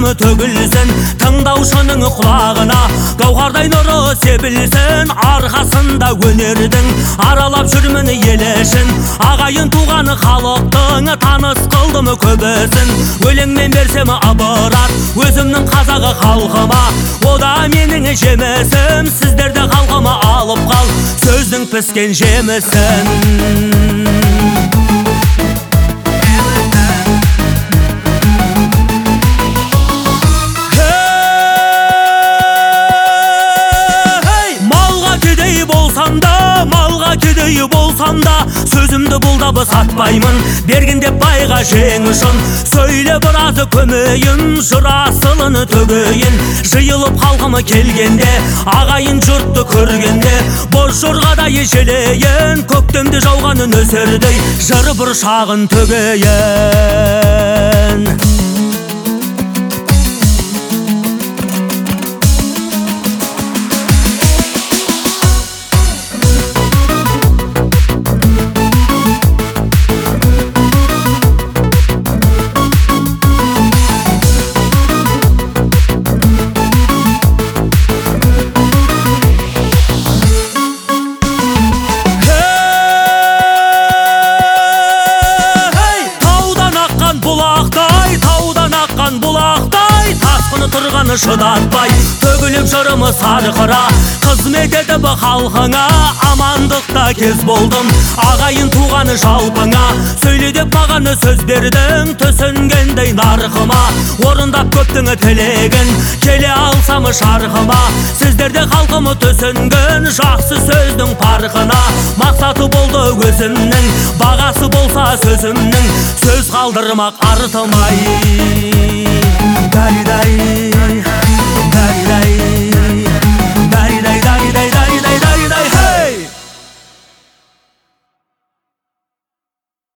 жаным төгілсін, тыңдаушының құлағына гауһардай нұры себілсін. Арқасында өнердің аралап жүрмін елешін, ағайын туған халықтың таныс қылдым көбісін. Өлеңмен берсем абырат өзімнің қазағы халқыма, ода менің жемісім. Сіздерді халқыма алып қал сөздің піскен жемісін. Малға кедей болсам да сөзімді бұлдап сатпаймын, берген деп байға жеңішін. Сөйле біразы көмейін, жыр асылын төгейін. Жиылып халқымы келгенде, ағайын жұртты көргенде, боз жорғадай желейін. Көктемде жауған нөсердей жыр бұршағын төгейін. Бұлақтай тасқыны тұрғаны шыдатпай, төгіліп жырымы сарқыра. Қызмет етіп халқыңа амандықта кез болдым, ағайын туғаны жалпыңа. Сөйле деп маған сөз бердің, түсінгендей нарқыма. Орындап көптің тілегін, келе алсам шарқыма. Сіздерде халқымы түсінген жақсы сөздің парқына. Мақсаты болды өзімнің, бағасы болса сөзімнің, сөз қалдырмақ артылмай.